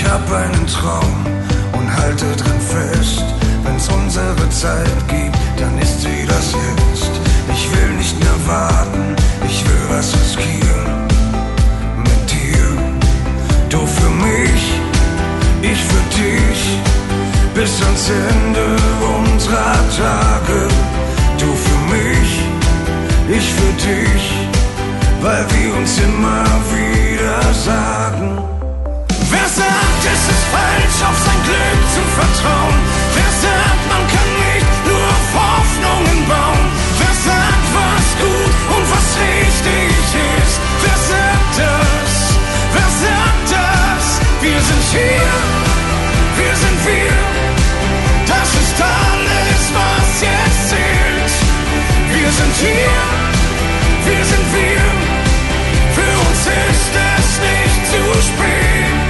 hab einen Traum und halte dran fest. Wenn's unsere Zeit gibt, dann ist sie das jetzt. Ich will nicht mehr warten, ich will was riskieren. Mit dir, du für mich, ich für dich. Bis ans Ende unserer Tage. Du für mich, ich für dich. Weil wir uns immer wieder sagen: Wer sagt, es ist falsch, auf sein Glück zu vertrauen? Wer sagt, man kann nicht nur auf Hoffnungen bauen? Wer sagt, was gut und was richtig ist? Wer sagt das? Wer sagt das? Wir sind hier, wir sind wir. Das ist alles, was jetzt zählt. Wir sind hier, wir sind wir. Für uns ist es nicht zu spät.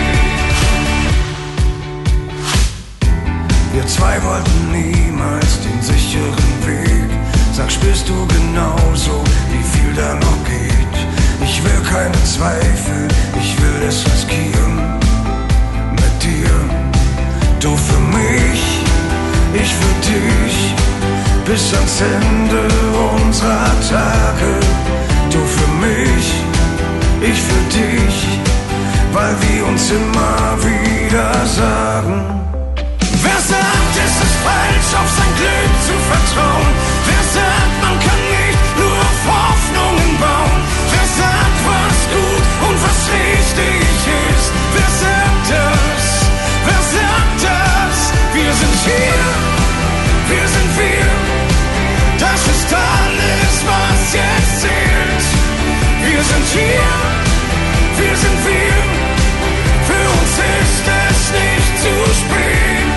Wir zwei wollten niemals den sicheren Weg. Sag, spürst du genauso, wie viel da noch geht? Ich will keine Zweifel, ich will es riskieren. Mit dir, du für mich, ich für dich. Bis ans Ende unserer Tage. Du für mich, ich für dich. Weil wir uns immer wieder sagen: Wer sagt, es ist falsch, auf sein Glück zu vertrauen? Wer sagt, man kann nicht nur auf Hoffnungen bauen? Wer sagt, was gut und was richtig ist? Wer sagt das? Wer sagt das? Wir sind hier, wir sind wir. Das ist alles, was jetzt zählt. Wir sind hier, wir sind wir. Für uns ist es nicht zu spät.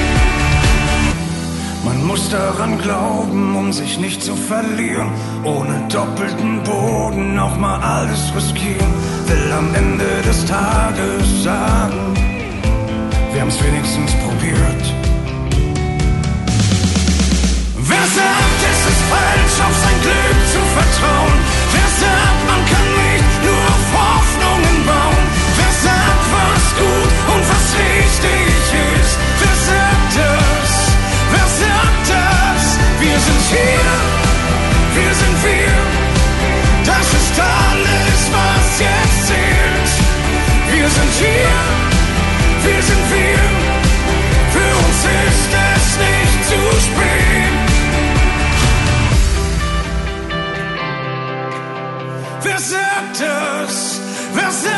Man muss daran glauben, um sich nicht zu verlieren. Ohne doppelten Boden auch mal alles riskieren. Will am Ende des Tages sagen: Wir haben's wenigstens probiert. Wer sagt, es ist falsch, auf sein Glück zu vertrauen? Wer sagt, man kann nicht nur auf Hoffnungen bauen? Wer sagt, was gut und was richtig ist? Wer sagt das? Wer sagt das? Wir sind hier, wir sind wir. Das ist alles, was jetzt zählt. Wir sind hier, wir sind wir. Für uns ist es nicht zu spät. Wer sagt das? Wer sagt